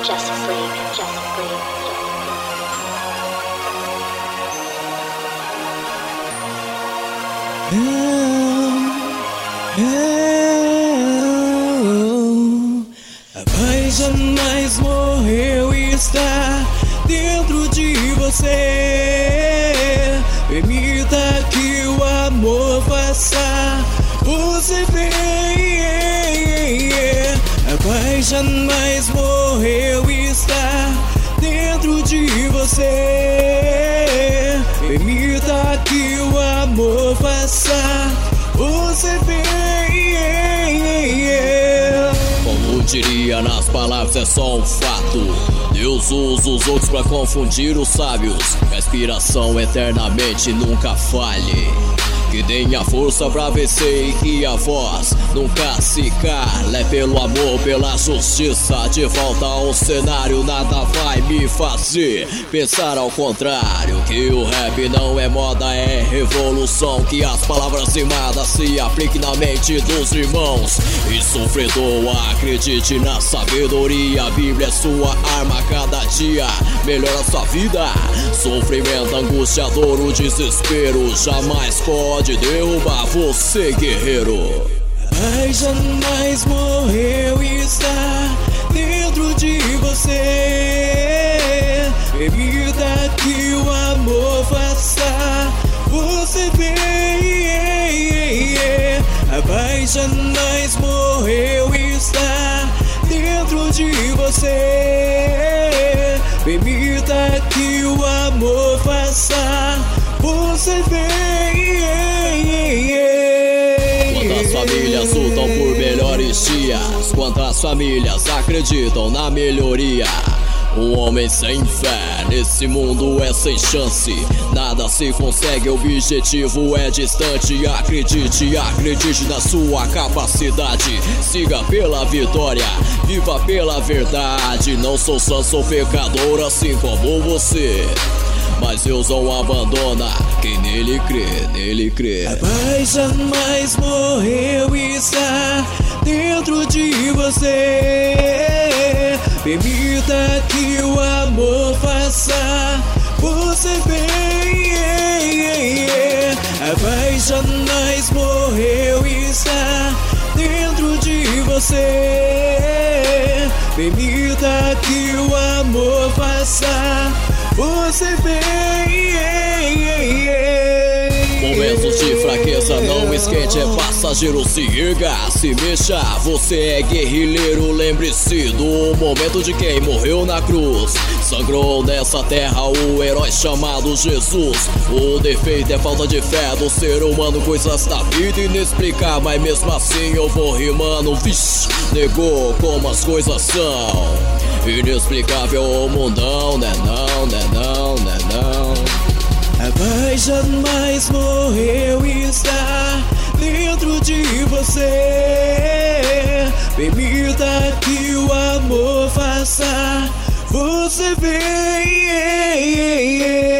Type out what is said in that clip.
A paz jamais morreu e está dentro de você. Permita que o amor faça você bem. A paz jamais morreu e está dentro de você. Permita que o amor faça você bem. Como diria nas palavras, é só um fato. Deus usa os outros pra confundir os sábios. A inspiração eternamente nunca falhe. Que deem a força pra vencer e que a voz nunca se cale. É pelo amor, pela justiça. De volta ao cenário, nada vai me fazer pensar ao contrário. Que o rap não é moda, é revolução. Que as palavras rimadas se apliquem na mente dos irmãos. E sofredor, acredite na sabedoria. A Bíblia é sua arma, cada dia melhora sua vida. Sofrimento, angústia, dor, o desespero jamais pode derrubar você, guerreiro. A paz jamais morreu e está dentro de você. Permita que o amor faça você bem. A paz jamais morreu e está dentro de você. Permita que o amor faça você bem. Quantas famílias lutam por melhores dias? Quantas famílias acreditam na melhoria? Um homem sem fé nesse mundo é sem chance. Nada se consegue, o objetivo é distante. Acredite, acredite na sua capacidade. Siga pela vitória, viva pela verdade. Não sou santo, sou pecador assim como você, mas Deus não abandona quem nele crê, nele crê. A paz jamais morreu e está dentro de você. Permita que o amor faça você bem. A paz jamais morreu e está dentro de você. Permita que o amor faça você bem. Momentos de fraqueza, não esquente, é passageiro. Se erga, se mexa, você é guerrilheiro. Lembre-se do momento de quem morreu na cruz. Sangrou nessa terra o herói chamado Jesus. O defeito é falta de fé do ser humano. Coisas da vida inexplicáveis, mas mesmo assim eu vou rimando. Vixe, negou como as coisas são. Inexplicável o mundão, né não, né não, né não. A paz jamais morreu e está dentro de você. Permita que o amor faça você bem.